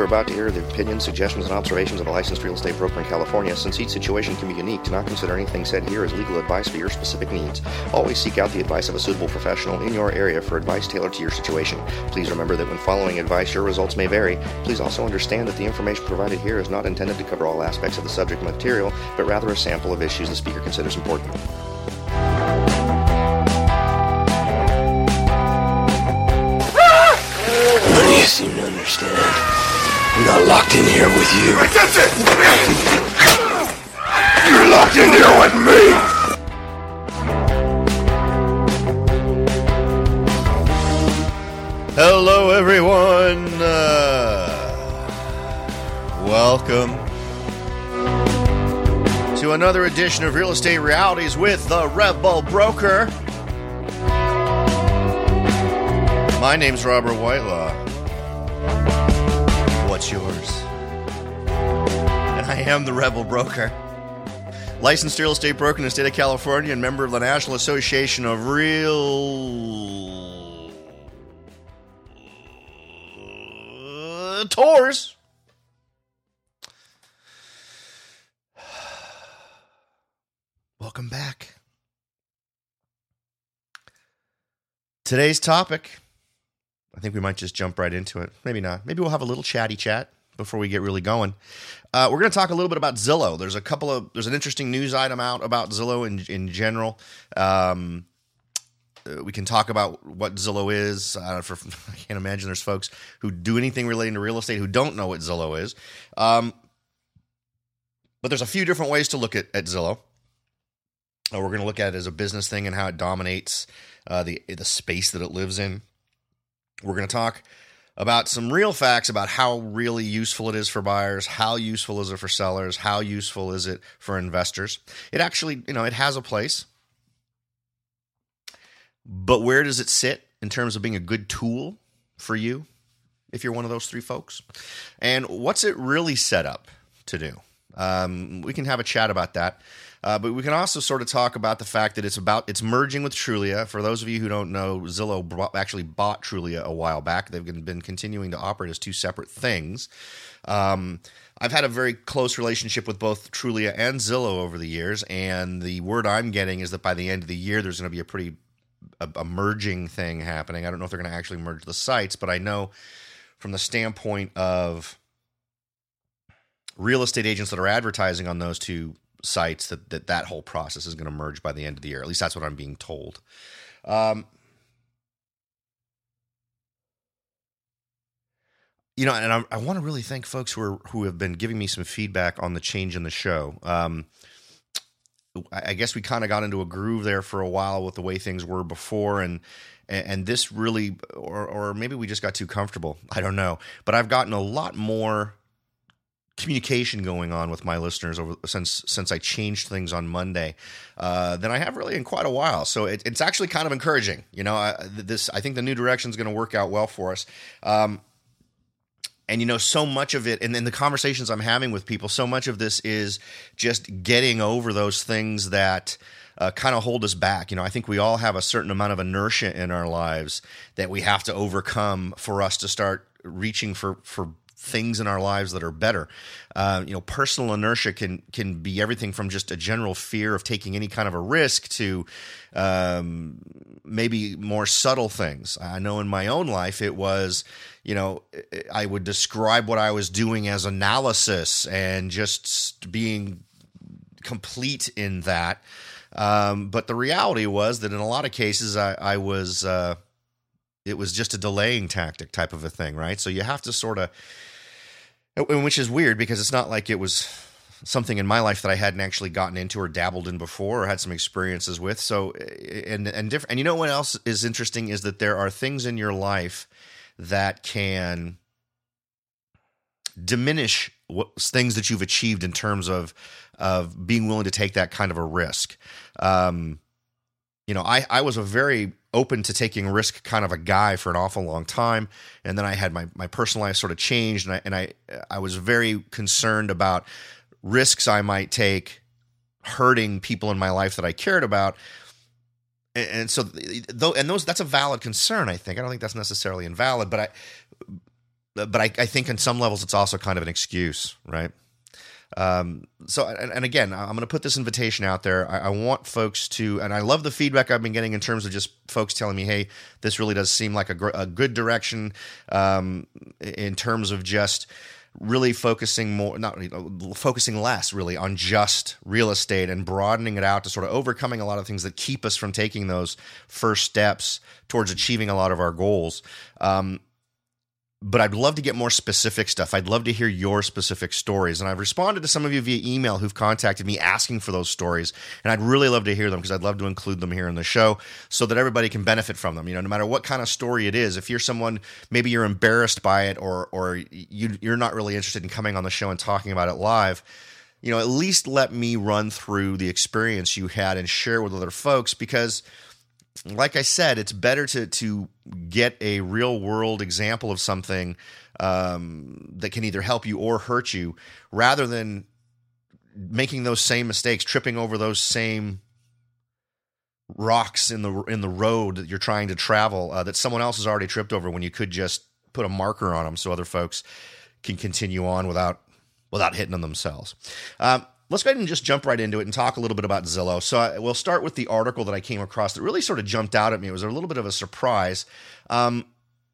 are about to hear are the opinions, suggestions, and observations of a licensed real estate broker in California. Since each situation can be unique, do not consider anything said here as legal advice for your specific needs. Always seek out the advice of a suitable professional in your area for advice tailored to your situation. Please remember that when following advice, your results may vary. Please also understand that the information provided here is not intended to cover all aspects of the subject material, but rather a sample of issues the speaker considers important. None of you seem to understand. I'm not locked in here with you. That's it! You're locked in here with me! Hello, everyone. Welcome to another edition of Real Estate Realities with the Rebel Broker. My name's Robert Whitelaw. What's yours? And I am the Rebel Broker. Licensed real estate broker in the state of California and member of the National Association of Realtors. Welcome back. Today's topic, I think we might just jump right into it. Maybe not. Maybe we'll have a little chatty chat before we get really going. We're going to talk a little bit about Zillow. There's an interesting news item out about Zillow in general. We can talk about what Zillow is. I can't imagine there's folks who do anything relating to real estate who don't know what Zillow is. But there's a few different ways to look at Zillow. We're going to look at it as a business thing and how it dominates the space that it lives in. We're going to talk about some real facts about how really useful it is for buyers, how useful is it for sellers, how useful is it for investors. It actually, it has a place. But where does it sit in terms of being a good tool for you, if you're one of those three folks? And what's it really set up to do? We can have a chat about that. But we can also sort of talk about the fact that it's merging with Trulia. For those of you who don't know, Zillow actually bought Trulia a while back. They've been continuing to operate as two separate things. I've had a very close relationship with both Trulia and Zillow over the years, and the word I'm getting is that by the end of the year, there's going to be a merging thing happening. I don't know if they're going to actually merge the sites, but I know from the standpoint of real estate agents that are advertising on those two sites that whole process is going to merge by the end of the year. At least that's what I'm being told. And I want to really thank folks who have been giving me some feedback on the change in the show. I guess we kind of got into a groove there for a while with the way things were before, and this really, or maybe we just got too comfortable. I don't know, but I've gotten a lot more communication going on with my listeners since I changed things on Monday than I have really in quite a while. So it's actually kind of encouraging. I think the new direction is going to work out well for us. And so much of it, and in the conversations I'm having with people, so much of this is just getting over those things that kind of hold us back. I think we all have a certain amount of inertia in our lives that we have to overcome for us to start reaching for things in our lives that are better. Personal inertia can be everything from just a general fear of taking any kind of a risk to maybe more subtle things. I know in my own life it was, I would describe what I was doing as analysis and just being complete in that. But the reality was that in a lot of cases I was it was just a delaying tactic type of a thing, right? So you have to sort of, which is weird because it's not like it was something in my life that I hadn't actually gotten into or dabbled in before or had some experiences with. So, and different. And you know what else is interesting is that there are things in your life that can diminish things that you've achieved in terms of being willing to take that kind of a risk. I was a very open to taking risk kind of a guy for an awful long time. And then I had my personal life sort of changed, and I was very concerned about risks I might take hurting people in my life that I cared about. And so that's a valid concern, I think. I don't think that's necessarily invalid, but but I think on some levels it's also kind of an excuse, right? And again, I'm going to put this invitation out there. I want folks to, and I love the feedback I've been getting in terms of just folks telling me, hey, this really does seem like a good direction in terms of just really focusing less really on just real estate and broadening it out to sort of overcoming a lot of things that keep us from taking those first steps towards achieving a lot of our goals. But I'd love to get more specific stuff. I'd love to hear your specific stories. And I've responded to some of you via email who've contacted me asking for those stories. And I'd really love to hear them because I'd love to include them here in the show so that everybody can benefit from them. No matter what kind of story it is, if you're someone, maybe you're embarrassed by it or you're not really interested in coming on the show and talking about it live, at least let me run through the experience you had and share with other folks because like I said, it's better to get a real world example of something that can either help you or hurt you rather than making those same mistakes, tripping over those same rocks in the road that you're trying to travel that someone else has already tripped over when you could just put a marker on them so other folks can continue on without hitting them themselves. Let's go ahead and just jump right into it and talk a little bit about Zillow. So we'll start with the article that I came across that really sort of jumped out at me. It was a little bit of a surprise. Let's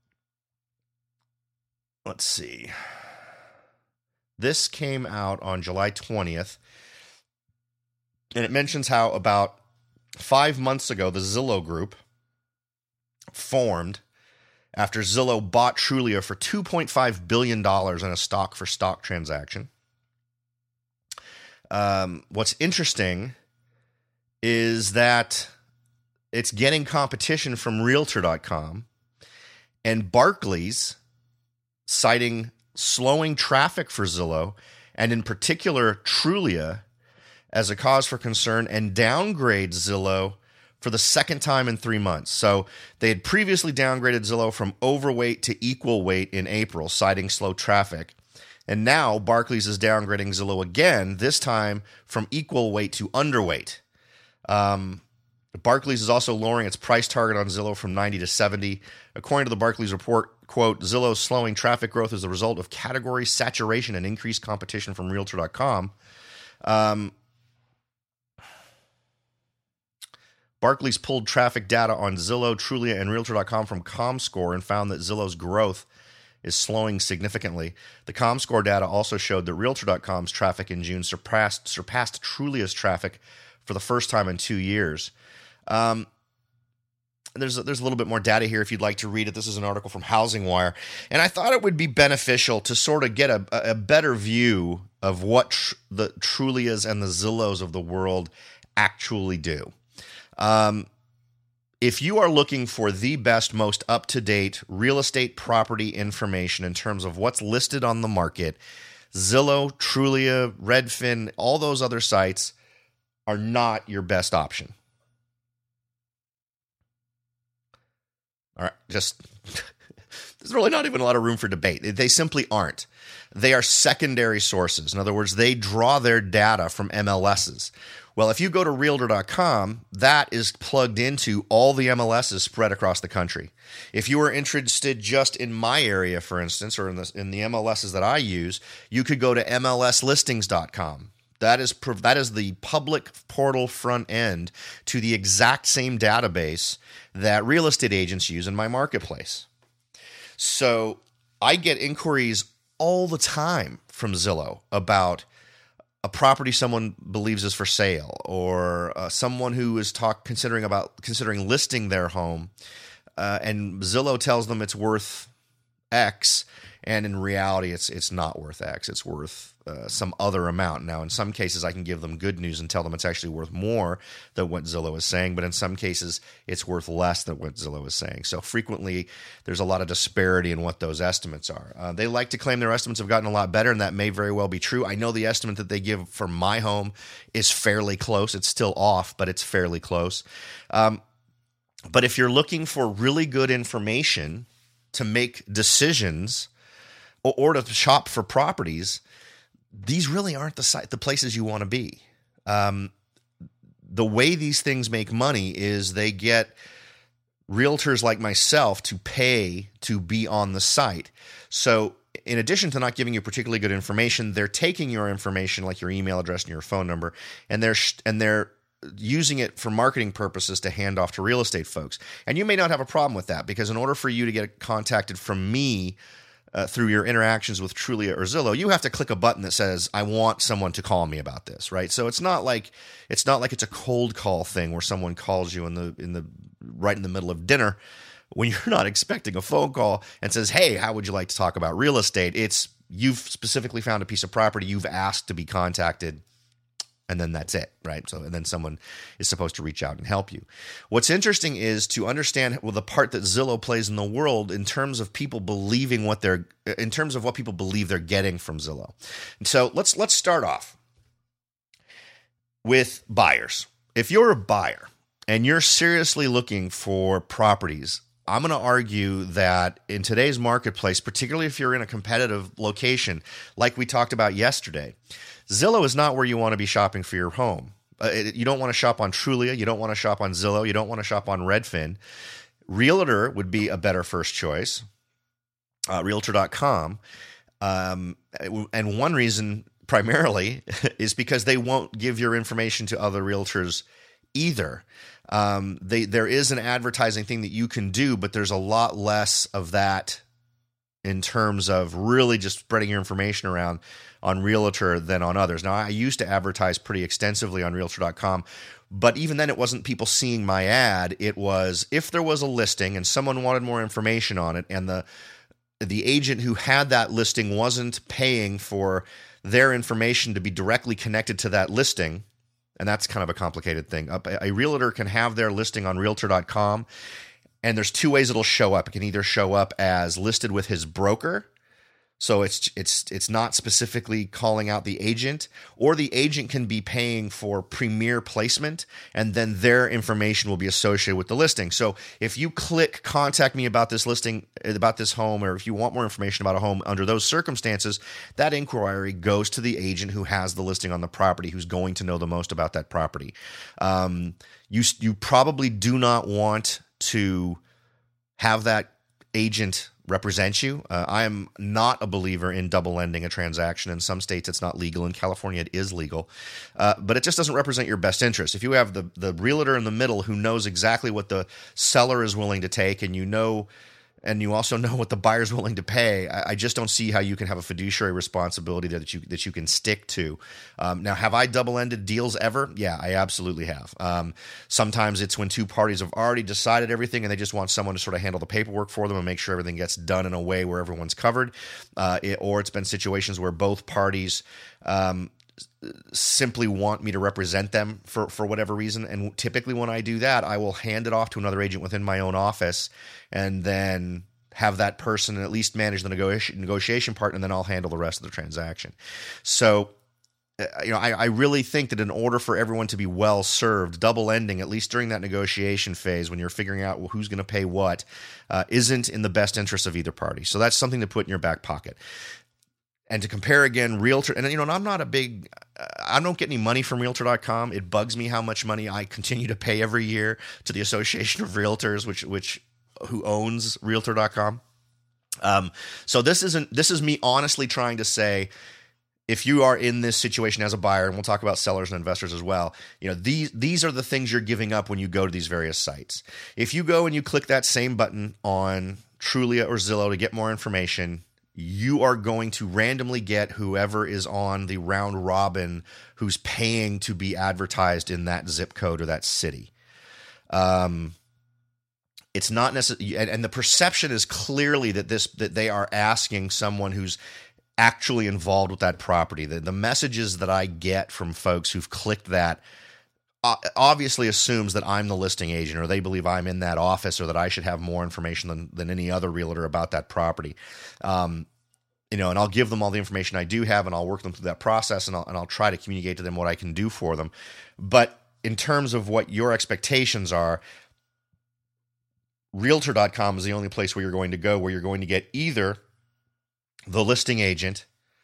see. This came out on July 20th, and it mentions how about 5 months ago, the Zillow Group formed after Zillow bought Trulia for $2.5 billion in a stock-for-stock transaction. What's interesting is that it's getting competition from Realtor.com and Barclays citing slowing traffic for Zillow and in particular Trulia as a cause for concern and downgrade Zillow for the second time in 3 months. So they had previously downgraded Zillow from overweight to equal weight in April, citing slow traffic. And now Barclays is downgrading Zillow again, this time from equal weight to underweight. Barclays is also lowering its price target on Zillow from 90 to 70. According to the Barclays report, quote, Zillow's slowing traffic growth is the result of category saturation and increased competition from Realtor.com. Barclays pulled traffic data on Zillow, Trulia, and Realtor.com from ComScore and found that Zillow's growth is slowing significantly. The ComScore data also showed that Realtor.com's traffic in June surpassed Trulia's traffic for the first time in 2 years. There's a little bit more data here if you'd like to read it. This is an article from HousingWire, and I thought it would be beneficial to sort of get a better view of what the Trulias and the Zillows of the world actually do. If you are looking for the best, most up-to-date real estate property information in terms of what's listed on the market, Zillow, Trulia, Redfin, all those other sites are not your best option. All right, there's really not even a lot of room for debate. They simply aren't. They are secondary sources. In other words, they draw their data from MLSs. Well, if you go to Realtor.com, that is plugged into all the MLSs spread across the country. If you are interested just in my area, for instance, or in the MLSs that I use, you could go to MLSlistings.com. That is the public portal front end to the exact same database that real estate agents use in my marketplace. So I get inquiries all the time from Zillow about a property someone believes is for sale, or someone who is considering listing their home, and Zillow tells them it's worth X, and in reality, it's not worth X. It's worth some other amount. Now, in some cases, I can give them good news and tell them it's actually worth more than what Zillow is saying, but in some cases, it's worth less than what Zillow is saying. So frequently, there's a lot of disparity in what those estimates are. They like to claim their estimates have gotten a lot better, and that may very well be true. I know the estimate that they give for my home is fairly close. It's still off, but it's fairly close. But if you're looking for really good information to make decisions or to shop for properties, these really aren't the places you want to be. The way these things make money is they get realtors like myself to pay to be on the site. So in addition to not giving you particularly good information, they're taking your information, like your email address and your phone number, and they're using it for marketing purposes to hand off to real estate folks. And you may not have a problem with that, because in order for you to get contacted from me through your interactions with Trulia or Zillow, you have to click a button that says, I want someone to call me about this, right? So it's not like it's a cold call thing where someone calls you right in the middle of dinner when you're not expecting a phone call and says, hey, how would you like to talk about real estate? It's you've specifically found a piece of property, you've asked to be contacted, and then that's it, right? So, and then someone is supposed to reach out and help you. What's interesting is to understand the part that Zillow plays in the world in terms of people believing what people believe they're getting from Zillow. And so let's start off with buyers. If you're a buyer and you're seriously looking for properties, I'm going to argue that in today's marketplace, particularly if you're in a competitive location, like we talked about yesterday, Zillow is not where you want to be shopping for your home. You don't want to shop on Trulia. You don't want to shop on Zillow. You don't want to shop on Redfin. Realtor would be a better first choice, Realtor.com. And one reason primarily is because they won't give your information to other realtors either. There is an advertising thing that you can do, but there's a lot less of that in terms of really just spreading your information around on Realtor than on others. Now, I used to advertise pretty extensively on Realtor.com, but even then it wasn't people seeing my ad. It was if there was a listing and someone wanted more information on it, and the agent who had that listing wasn't paying for their information to be directly connected to that listing, and that's kind of a complicated thing. A realtor can have their listing on Realtor.com, and there's two ways it'll show up. It can either show up as listed with his broker, so it's not specifically calling out the agent, or the agent can be paying for premier placement, and then their information will be associated with the listing. So if you click contact me about this listing, about this home, or if you want more information about a home under those circumstances, that inquiry goes to the agent who has the listing on the property, who's going to know the most about that property. You probably do not want to have that agent represent you. I am not a believer in double ending a transaction. In some states, it's not legal. In California, it is legal. But it just doesn't represent your best interest. If you have the realtor in the middle who knows exactly what the seller is willing to take, and you also know what the buyer's willing to pay, I just don't see how you can have a fiduciary responsibility that you can stick to. Now, have I double-ended deals ever? Yeah, I absolutely have. Sometimes it's when two parties have already decided everything and they just want someone to sort of handle the paperwork for them and make sure everything gets done in a way where everyone's covered. Or it's been situations where both parties simply want me to represent them for whatever reason. And typically when I do that, I will hand it off to another agent within my own office and then have that person at least manage the negotiation part, and then I'll handle the rest of the transaction. So, I really think that in order for everyone to be well served, double ending, at least during that negotiation phase when you're figuring out who's going to pay what, isn't in the best interest of either party. So that's something to put in your back pocket. And to compare again, Realtor, and I'm not I don't get any money from Realtor.com. It bugs me how much money I continue to pay every year to the Association of Realtors, who owns Realtor.com. So this is me honestly trying to say, if you are in this situation as a buyer, and we'll talk about sellers and investors as well, these are the things you're giving up when you go to these various sites. If you go and you click that same button on Trulia or Zillow to get more information, you are going to randomly get whoever is on the round robin who's paying to be advertised in that zip code or that city. It's not necessarily, and the perception is clearly that they are asking someone who's actually involved with that property. The messages that I get from folks who've clicked that obviously assumes that I'm the listing agent, or they believe I'm in that office, or that I should have more information than any other realtor about that property. And I'll give them all the information I do have, and I'll work them through that process, and I'll try to communicate to them what I can do for them. But in terms of what your expectations are, Realtor.com is the only place where you're going to go, where you're going to get either the listing agent,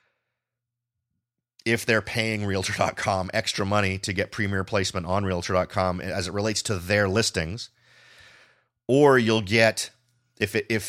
if they're paying Realtor.com extra money to get premier placement on Realtor.com as it relates to their listings, or you'll get if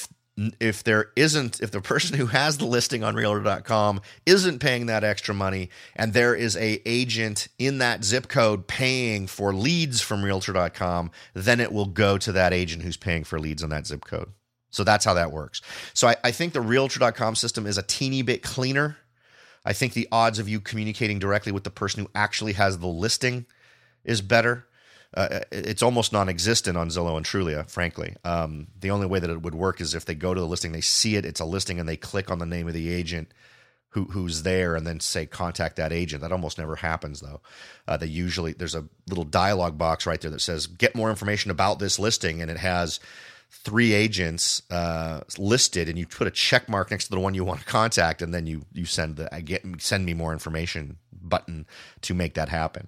the person who has the listing on Realtor.com isn't paying that extra money, and there is a agent in that zip code paying for leads from Realtor.com, then it will go to that agent who's paying for leads on that zip code. So that's how that works. So I think the Realtor.com system is a teeny bit cleaner. I think the odds of you communicating directly with the person who actually has the listing is better. It's almost non-existent on Zillow and Trulia, frankly. The only way that it would work is if they go to the listing, they see it, it's a listing, and they click on the name of the agent who's there and then say, contact that agent. That almost never happens, though. There's a little dialogue box right there that says, get more information about this listing, and it has 3 agents listed, and you put a check mark next to the one you want to contact, and then you send send me more information button to make that happen.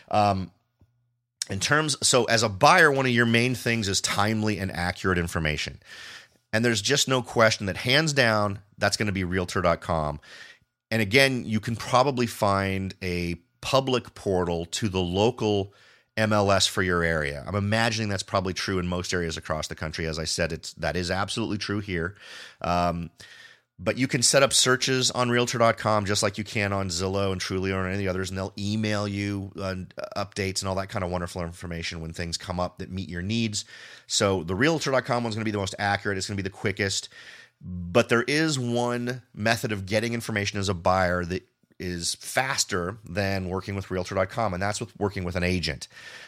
So as a buyer, one of your main things is timely and accurate information. And there's just no question that hands down, that's going to be Realtor.com. And again, you can probably find a public portal to the local MLS for your area. I'm imagining that's probably true in most areas across the country. As I said, that is absolutely true here. But you can set up searches on Realtor.com just like you can on Zillow and Trulia or any of the others, and they'll email you updates and all that kind of wonderful information when things come up that meet your needs. So the Realtor.com one's going to be the most accurate. It's going to be the quickest. But there is one method of getting information as a buyer that is faster than working with Realtor.com, and that's with working with an agent.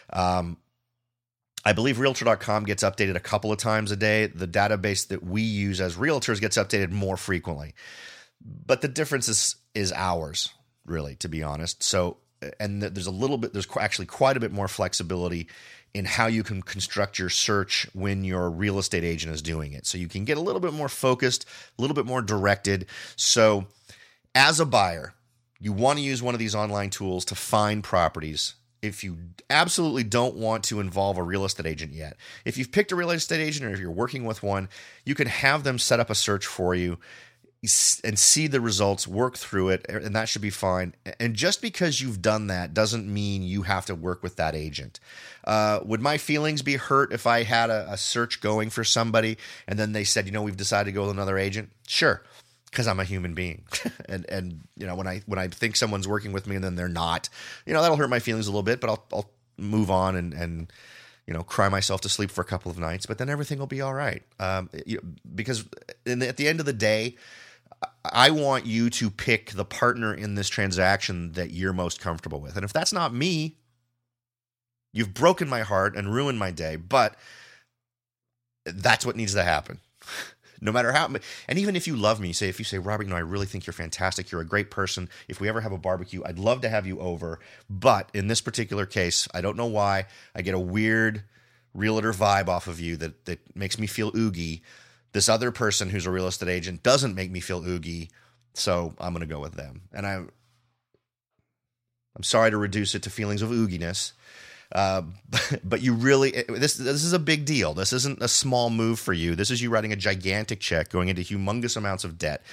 I believe Realtor.com gets updated a couple of times a day. The database that we use as realtors gets updated more frequently. But the difference is hours, really, to be honest. So, and there's actually quite a bit more flexibility in how you can construct your search when your real estate agent is doing it. So you can get a little bit more focused, a little bit more directed. So as a buyer, you want to use one of these online tools to find properties. If you absolutely don't want to involve a real estate agent yet, if you've picked a real estate agent or if you're working with one, you can have them set up a search for you and see the results, work through it, and that should be fine. And just because you've done that doesn't mean you have to work with that agent. Would my feelings be hurt if I had a search going for somebody and then they said, we've decided to go with another agent? Sure. Because I'm a human being, and when I think someone's working with me and then they're not, that'll hurt my feelings a little bit. But I'll move on and cry myself to sleep for a couple of nights. But then everything will be all right. Because at the end of the day, I want you to pick the partner in this transaction that you're most comfortable with. And if that's not me, you've broken my heart and ruined my day. But that's what needs to happen. No matter how, and even if you love me, if you say, Robert, I really think you're fantastic. You're a great person. If we ever have a barbecue, I'd love to have you over. But in this particular case, I don't know why, I get a weird realtor vibe off of you that makes me feel oogie. This other person who's a real estate agent doesn't make me feel oogie, so I'm going to go with them. And I'm sorry to reduce it to feelings of ooginess. But you really, this is a big deal. This isn't a small move for you. This is you writing a gigantic check, going into humongous amounts of debt.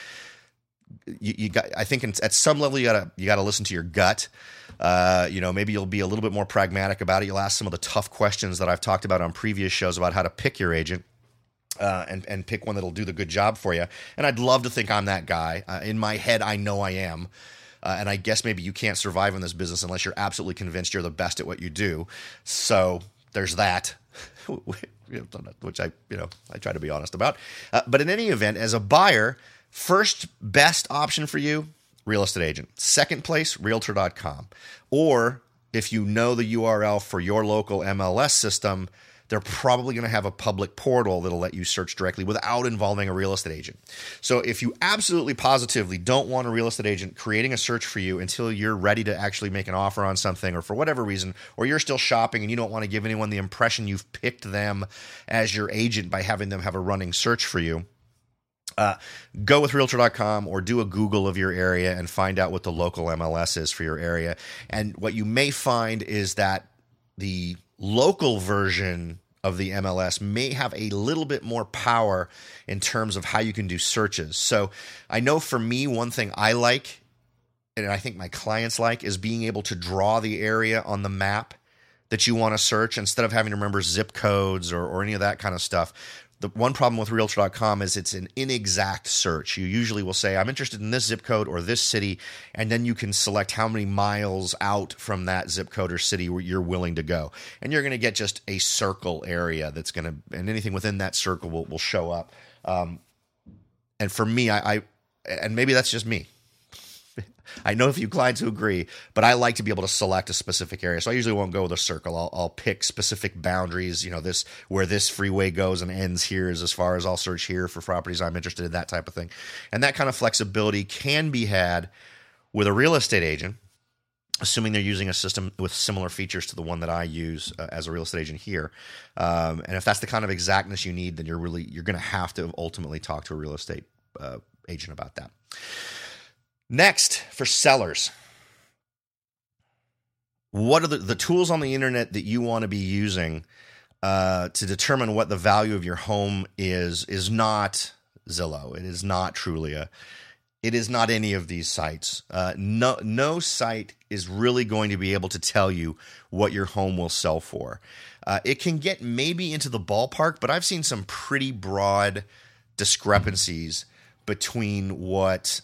I think at some level you gotta listen to your gut. Maybe you'll be a little bit more pragmatic about it. You'll ask some of the tough questions that I've talked about on previous shows about how to pick your agent. And pick one that'll do the good job for you. And I'd love to think I'm that guy. In my head, I know I am. And I guess maybe you can't survive in this business unless you're absolutely convinced you're the best at what you do. So there's that, which I try to be honest about. But in any event, as a buyer, first best option for you, real estate agent. Second place, Realtor.com. Or if you know the URL for your local MLS system, they're probably going to have a public portal that'll let you search directly without involving a real estate agent. So if you absolutely positively don't want a real estate agent creating a search for you until you're ready to actually make an offer on something, or for whatever reason, or you're still shopping and you don't want to give anyone the impression you've picked them as your agent by having them have a running search for you, go with Realtor.com or do a Google of your area and find out what the local MLS is for your area. And what you may find is that the local version of the MLS may have a little bit more power in terms of how you can do searches. So I know for me, one thing I like, and I think my clients like, is being able to draw the area on the map that you want to search instead of having to remember zip codes or any of that kind of stuff. The one problem with Realtor.com is it's an inexact search. You usually will say, I'm interested in this zip code or this city, and then you can select how many miles out from that zip code or city where you're willing to go. And you're going to get just a circle area that's going to, and anything within that circle will show up. And for me, and maybe that's just me. I know a few clients who agree, but I like to be able to select a specific area. So I usually won't go with a circle. I'll pick specific boundaries. This where this freeway goes and ends here is as far as I'll search here for properties I'm interested in, that type of thing. And that kind of flexibility can be had with a real estate agent, assuming they're using a system with similar features to the one that I use as a real estate agent here. And if that's the kind of exactness you need, then you're going to have to ultimately talk to a real estate agent about that. Next, for sellers, what are the tools on the internet that you want to be using to determine what the value of your home is not Zillow. It is not Trulia. It is not any of these sites. No site is really going to be able to tell you what your home will sell for. It can get maybe into the ballpark, but I've seen some pretty broad discrepancies between what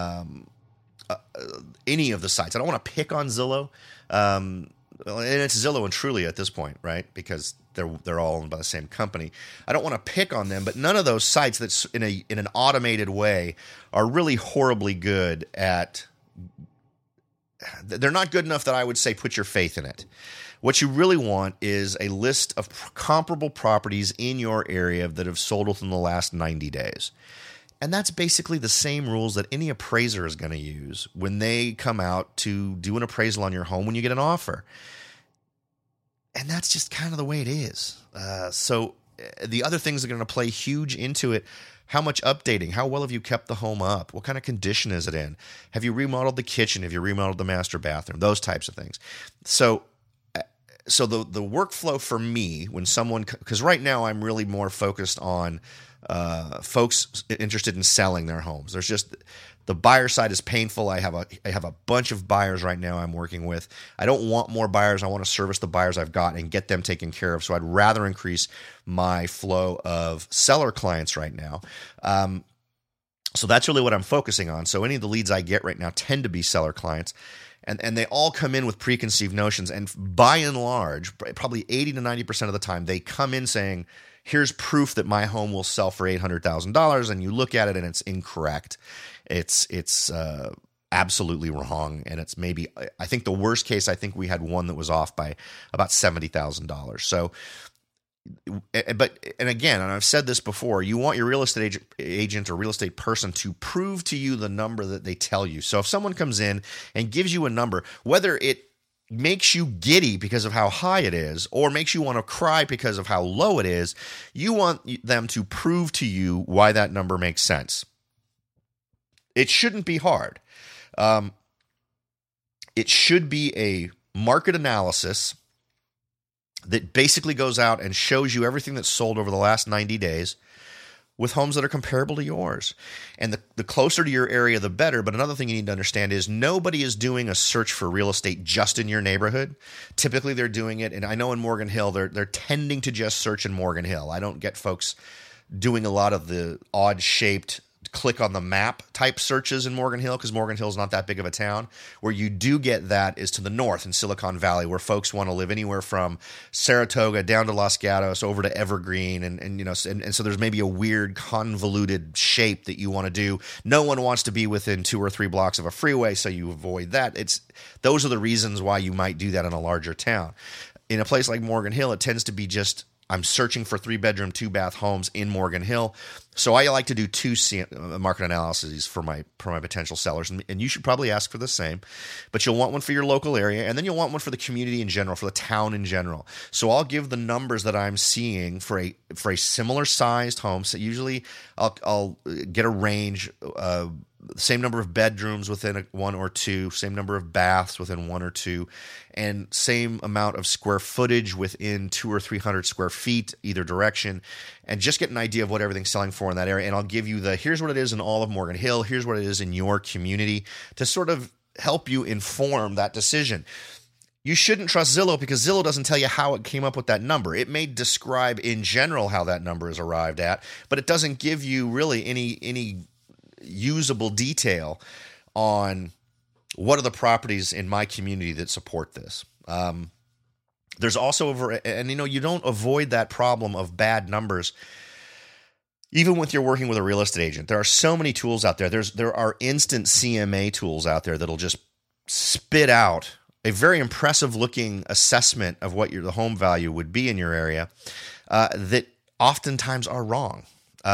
any of the sites. I don't want to pick on Zillow, and it's Zillow and Trulia at this point, right? Because they're all owned by the same company. I don't want to pick on them, but none of those sites that's in an automated way are really horribly good at. They're not good enough that I would say put your faith in it. What you really want is a list of comparable properties in your area that have sold within the last 90 days. And that's basically the same rules that any appraiser is going to use when they come out to do an appraisal on your home when you get an offer. And that's just kind of the way it is. So the other things are going to play huge into it. How much updating? How well have you kept the home up? What kind of condition is it in? Have you remodeled the kitchen? Have you remodeled the master bathroom? Those types of things. So the workflow for me when someone, because right now I'm really more focused on folks interested in selling their homes. There's just the buyer side is painful. I have a bunch of buyers right now I'm working with. I don't want more buyers. I want to service the buyers I've got and get them taken care of. So I'd rather increase my flow of seller clients right now. So that's really what I'm focusing on. So any of the leads I get right now tend to be seller clients. And they all come in with preconceived notions. And by and large, probably 80 to 90% of the time, they come in saying, here's proof that my home will sell for $800,000. And you look at it and it's incorrect. It's absolutely wrong. And it's maybe, I think the worst case, I think we had one that was off by about $70,000. So, and again, and I've said this before, you want your real estate agent or real estate person to prove to you the number that they tell you. So if someone comes in and gives you a number, whether it makes you giddy because of how high it is or makes you want to cry because of how low it is, you want them to prove to you why that number makes sense. It shouldn't be hard. It should be a market analysis that basically goes out and shows you everything that's sold over the last 90 days with homes that are comparable to yours. And the closer to your area, the better. But another thing you need to understand is nobody is doing a search for real estate just in your neighborhood. Typically, they're doing it, and I know in Morgan Hill, they're tending to just search in Morgan Hill. I don't get folks doing a lot of the odd-shaped click on the map type searches in Morgan Hill because Morgan Hill is not that big of a town. Where you do get that is to the north in Silicon Valley, where folks want to live anywhere from Saratoga down to Los Gatos over to Evergreen, and so there's maybe a weird convoluted shape that you want to do. No one wants to be within 2 or 3 blocks of a freeway, so you avoid that. Those are the reasons why you might do that in a larger town. In a place like Morgan Hill, it tends to be just I'm searching for 3-bedroom, 2-bath homes in Morgan Hill. So I like to do 2 market analyses for my potential sellers. And you should probably ask for the same. But you'll want one for your local area, and then you'll want one for the community in general, for the town in general. So I'll give the numbers that I'm seeing for a similar sized home. So usually I'll get a range, same number of bedrooms within 1 or 2, same number of baths within 1 or 2, and same amount of square footage within 200 or 300 square feet either direction, and just get an idea of what everything's selling for in that area. And I'll give you here's what it is in all of Morgan Hill, here's what it is in your community to sort of help you inform that decision. you shouldn't trust Zillow because Zillow doesn't tell you how it came up with that number. It may describe in general how that number is arrived at, but it doesn't give you really any usable detail on what are the properties in my community that support this. There's also, and you don't avoid that problem of bad numbers even when you're working with a real estate agent. There are so many tools out there. There are instant CMA tools out there that'll just spit out a very impressive looking assessment of what the home value would be in your area that oftentimes are wrong.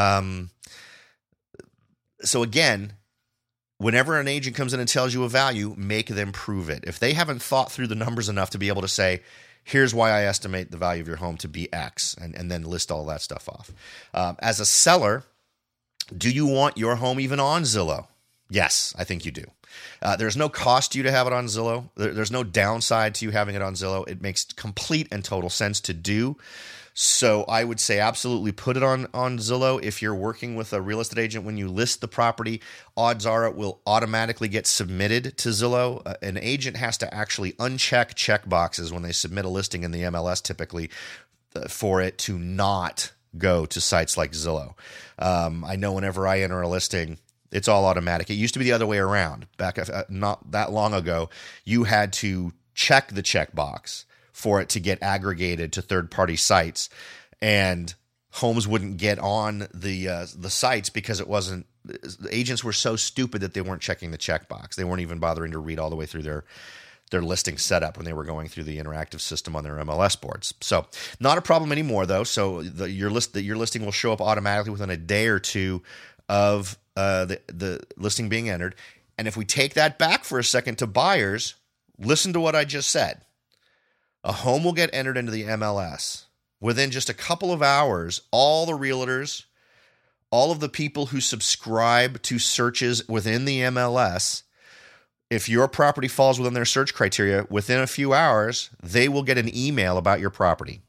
So again, whenever an agent comes in and tells you a value, make them prove it. If they haven't thought through the numbers enough to be able to say, here's why I estimate the value of your home to be X, and then list all that stuff off. As a seller, do you want your home even on Zillow? Yes, I think you do. There's no cost to you to have it on Zillow. There's no downside to you having it on Zillow. It makes complete and total sense to do. So I would say absolutely put it on Zillow. If you're working with a real estate agent, when you list the property, odds are it will automatically get submitted to Zillow. An agent has to actually uncheck check boxes when they submit a listing in the MLS typically for it to not go to sites like Zillow. I know whenever I enter a listing, it's all automatic. It used to be the other way around. Back not that long ago, you had to check the checkbox for it to get aggregated to third-party sites, and homes wouldn't get on the sites because it wasn't. The agents were so stupid that they weren't checking the checkbox. They weren't even bothering to read all the way through their listing setup when they were going through the interactive system on their MLS boards. So not a problem anymore, though. So your listing will show up automatically within a day or two of the listing being entered. And if we take that back for a second to buyers, listen to what I just said. A home will get entered into the MLS. Within just a couple of hours, all the realtors, all of the people who subscribe to searches within the MLS, if your property falls within their search criteria, within a few hours, they will get an email about your property.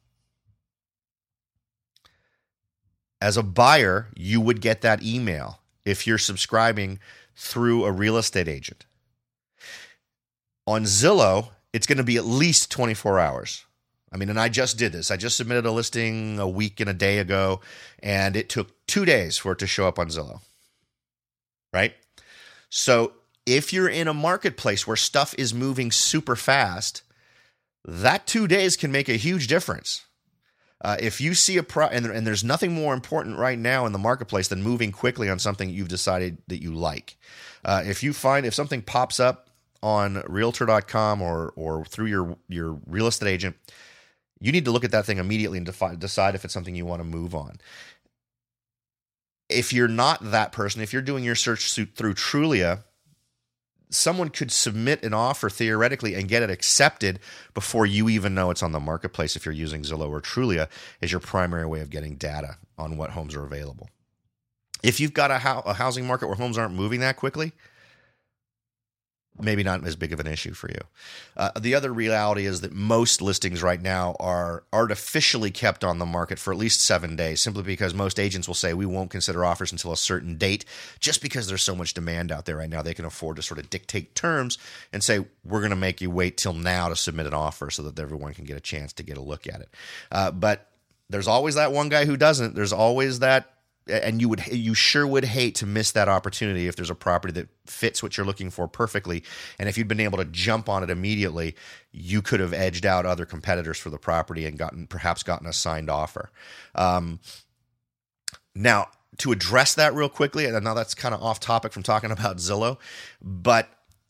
As a buyer, you would get that email if you're subscribing through a real estate agent. On Zillow, it's going to be at least 24 hours. I mean, and I just did this. I just submitted a listing a week and a day ago, and it took 2 days for it to show up on Zillow. Right? So if you're in a marketplace where stuff is moving super fast, that 2 days can make a huge difference. If you see and there's nothing more important right now in the marketplace than moving quickly on something you've decided that you like. If something pops up on Realtor.com or through your real estate agent, you need to look at that thing immediately and decide if it's something you want to move on. If you're not that person, if you're doing your search through Trulia, someone could submit an offer theoretically and get it accepted before you even know it's on the marketplace if you're using Zillow or Trulia as your primary way of getting data on what homes are available. If you've got a housing market where homes aren't moving that quickly, maybe not as big of an issue for you. The other reality is that most listings right now are artificially kept on the market for at least 7 days, simply because most agents will say we won't consider offers until a certain date, just because there's so much demand out there right now. They can afford to sort of dictate terms and say, we're going to make you wait till now to submit an offer so that everyone can get a chance to get a look at it. But there's always that one guy who doesn't. There's always that. And you sure would hate to miss that opportunity if there's a property that fits what you're looking for perfectly. And if you'd been able to jump on it immediately, you could have edged out other competitors for the property and perhaps gotten a signed offer. Now, to address that real quickly, and I know that's kind of off topic from talking about Zillow, but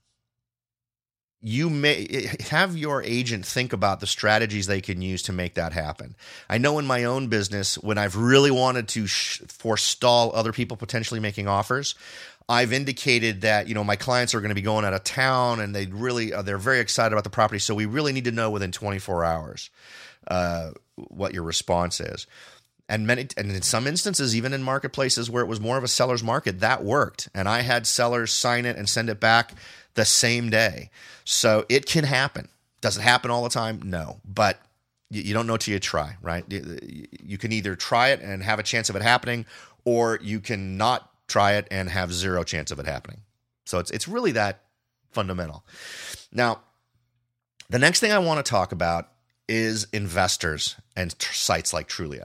you may have your agent think about the strategies they can use to make that happen. I know in my own business, when I've really wanted to forestall other people potentially making offers, I've indicated that, my clients are going to be going out of town and they're very excited about the property. So we really need to know within 24 hours what your response is. And in some instances, even in marketplaces where it was more of a seller's market, that worked. And I had sellers sign it and send it back the same day. So it can happen. Does it happen all the time? No. But you don't know till you try, right? You can either try it and have a chance of it happening, or you can not try it and have zero chance of it happening. So it's really that fundamental. Now, The next thing I want to talk about is investors and sites like Trulia.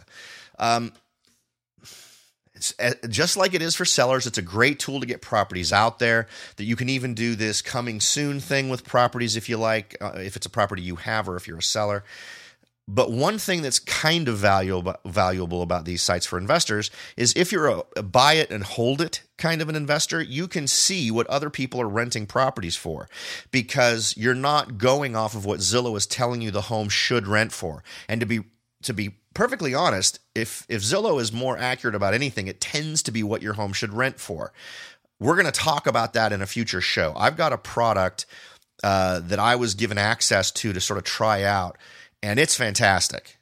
It's just like it is for sellers. It's a great tool to get properties out there. That you can even do this coming soon thing with properties if you like, if it's a property you have or if you're a seller. But one thing that's kind of valuable about these sites for investors is if you're a buy it and hold it kind of an investor, you can see what other people are renting properties for, because you're not going off of what Zillow is telling you the home should rent for. And to be perfectly honest, if Zillow is more accurate about anything, it tends to be what your home should rent for. We're going to talk about that in a future show. I've got a product that I was given access to sort of try out, and it's fantastic.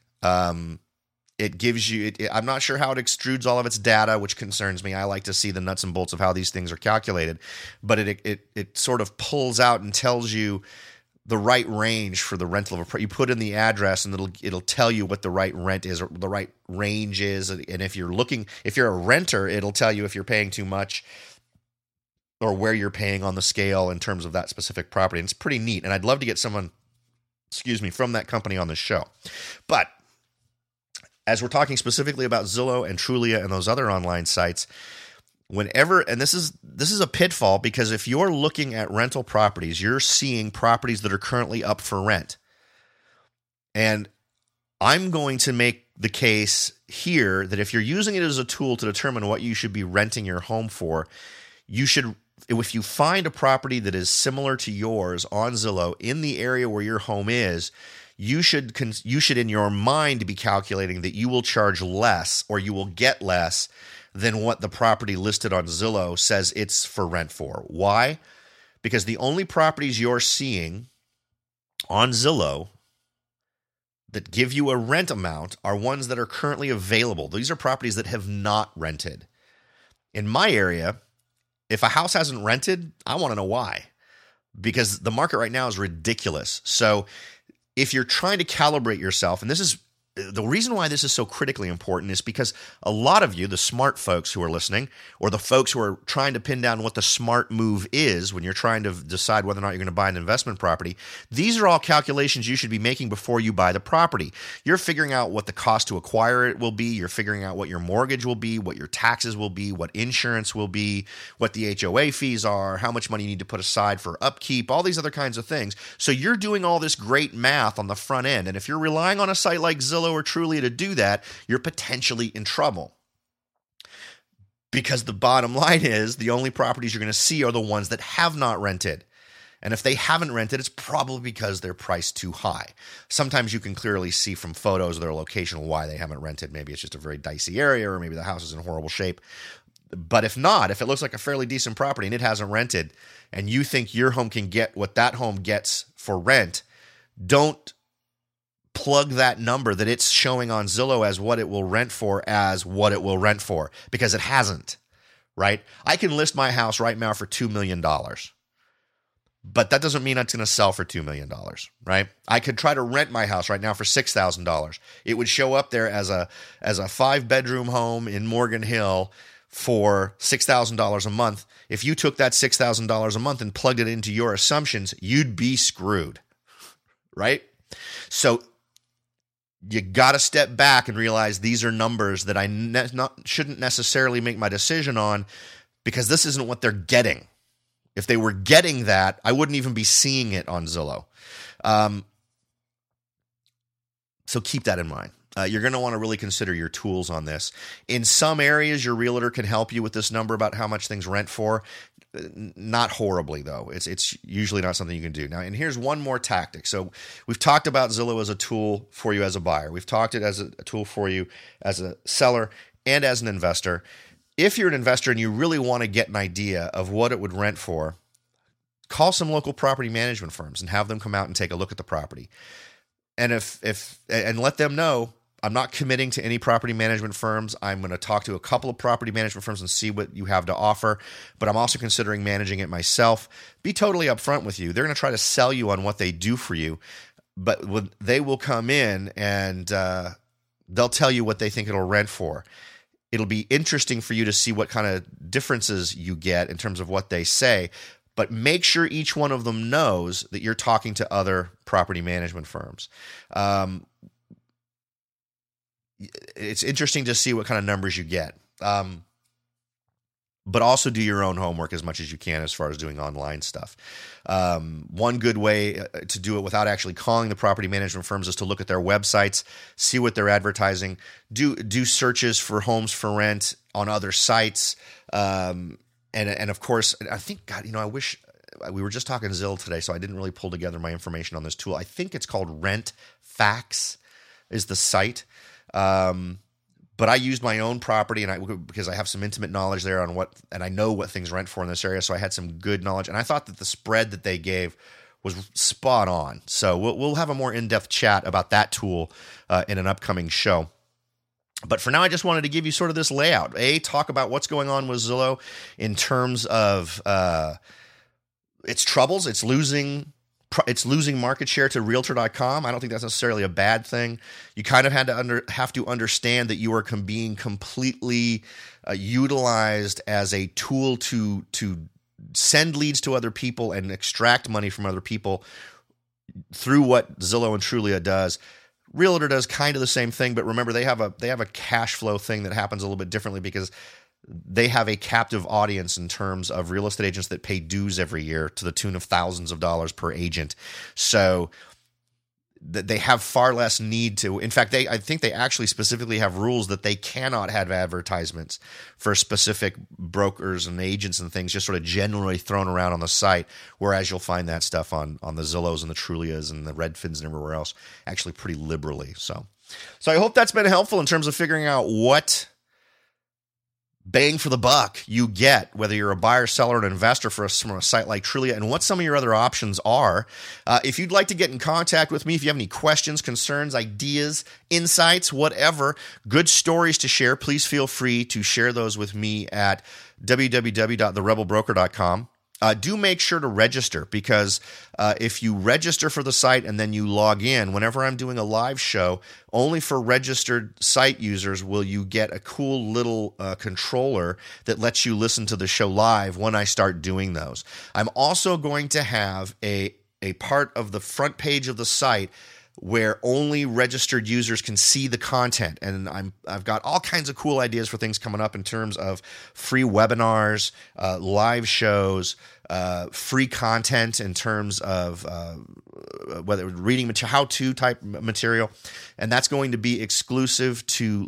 It gives you, I'm not sure how it extrudes all of its data, which concerns me. I like to see the nuts and bolts of how these things are calculated, but it sort of pulls out and tells you the right range for the rental of a. You put in the address, and it'll tell you what the right rent is or the right range is. And if you're a renter, it'll tell you if you're paying too much or where you're paying on the scale in terms of that specific property. And it's pretty neat. And I'd love to get someone, from that company on this show. But as we're talking specifically about Zillow and Trulia and those other online sites, whenever, and this is a pitfall, because if you're looking at rental properties, you're seeing properties that are currently up for rent. And I'm going to make the case here that if you're using it as a tool to determine what you should be renting your home for, you should, if you find a property that is similar to yours on Zillow in the area where your home is, you should in your mind be calculating that you will charge less, or you will get less than what the property listed on Zillow says it's for rent for. Why? Because the only properties you're seeing on Zillow that give you a rent amount are ones that are currently available. These are properties that have not rented. In my area, if a house hasn't rented, I want to know why. Because the market right now is ridiculous. So if you're trying to calibrate yourself, and this is the reason why this is so critically important, is because a lot of you, the smart folks who are listening, or the folks who are trying to pin down what the smart move is when you're trying to decide whether or not you're going to buy an investment property, these are all calculations you should be making before you buy the property. You're figuring out what the cost to acquire it will be. You're figuring out what your mortgage will be, what your taxes will be, what insurance will be, what the HOA fees are, how much money you need to put aside for upkeep, all these other kinds of things. So you're doing all this great math on the front end. And if you're relying on a site like Zillow or Trulia to do that, you're potentially in trouble. Because the bottom line is the only properties you're going to see are the ones that have not rented. And if they haven't rented, it's probably because they're priced too high. Sometimes you can clearly see from photos of their location why they haven't rented. Maybe it's just a very dicey area, or maybe the house is in horrible shape. But if not, if it looks like a fairly decent property and it hasn't rented, and you think your home can get what that home gets for rent, don't plug that number that it's showing on Zillow as what it will rent for as what it will rent for, because it hasn't, right? I can list my house right now for $2 million, but that doesn't mean it's going to sell for $2 million, right? I could try to rent my house right now for $6,000. It would show up there as a 5-bedroom home in Morgan Hill for $6,000 a month. If you took that $6,000 a month and plugged it into your assumptions, you'd be screwed, right? So you got to step back and realize these are numbers that I shouldn't necessarily make my decision on, because this isn't what they're getting. If they were getting that, I wouldn't even be seeing it on Zillow. So keep that in mind. You're going to want to really consider your tools on this. In some areas, your realtor can help you with this number about how much things rent for. Not horribly, though. It's usually not something you can do. Now, and here's one more tactic. So we've talked about Zillow as a tool for you as a buyer. We've talked it as a tool for you as a seller and as an investor. If you're an investor and you really want to get an idea of what it would rent for, call some local property management firms and have them come out and take a look at the property. And and let them know, I'm not committing to any property management firms. I'm going to talk to a couple of property management firms and see what you have to offer, but I'm also considering managing it myself. Be totally upfront with you. They're going to try to sell you on what they do for you, but they will come in and they'll tell you what they think it'll rent for. It'll be interesting for you to see what kind of differences you get in terms of what they say. but make sure each one of them knows that you're talking to other property management firms. It's interesting to see what kind of numbers you get. But also do your own homework as much as you can as far as doing online stuff. One good way to do it without actually calling the property management firms is to look at their websites, see what they're advertising, do searches for homes for rent on other sites. And of course, I think, God, I wish we were just talking Zillow today, so I didn't really pull together my information on this tool. I think it's called RentFacts is the site. But I used my own property, because I have some intimate knowledge there and I know what things rent for in this area, so I had some good knowledge, and I thought that the spread that they gave was spot on. So we'll have a more in-depth chat about that tool in an upcoming show. But for now, I just wanted to give you sort of this layout. Talk about what's going on with Zillow in terms of its troubles. It's losing market share to Realtor.com. I don't think that's necessarily a bad thing. You kind of have to understand that you are being completely utilized as a tool to send leads to other people and extract money from other people through what Zillow and Trulia does. Realtor does kind of the same thing, but remember they have a cash flow thing that happens a little bit differently because they have a captive audience in terms of real estate agents that pay dues every year to the tune of thousands of dollars per agent. So they have far less need to. In fact, I think they actually specifically have rules that they cannot have advertisements for specific brokers and agents and things just sort of generally thrown around on the site, whereas you'll find that stuff on the Zillows and the Trulias and the Redfins and everywhere else actually pretty liberally. So I hope that's been helpful in terms of figuring out what bang for the buck you get, whether you're a buyer, seller, or an investor from a site like Trulia, and what some of your other options are. If you'd like to get in contact with me, if you have any questions, concerns, ideas, insights, whatever, good stories to share, please feel free to share those with me at www.therebelbroker.com. Do make sure to register, because if you register for the site and then you log in, whenever I'm doing a live show, only for registered site users will you get a cool little controller that lets you listen to the show live when I start doing those. I'm also going to have a part of the front page of the site where only registered users can see the content. And I've got all kinds of cool ideas for things coming up in terms of free webinars, live shows, free content in terms of whether reading material, how-to type material. And that's going to be exclusive to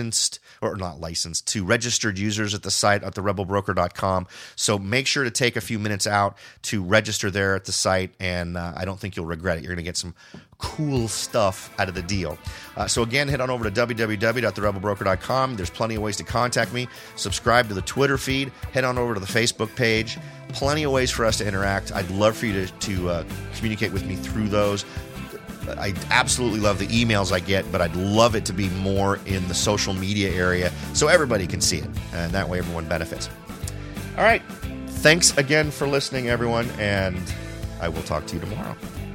to registered users at the site at therebelbroker.com. So make sure to take a few minutes out to register there at the site, and I don't think you'll regret it. You're going to get some cool stuff out of the deal. So again, head on over to www.therebelbroker.com. There's plenty of ways to contact me. Subscribe to the Twitter feed. Head on over to the Facebook page. Plenty of ways for us to interact. I'd love for you to communicate with me through those. I absolutely love the emails I get, but I'd love it to be more in the social media area so everybody can see it, and that way everyone benefits. All right. Thanks again for listening, everyone, and I will talk to you tomorrow.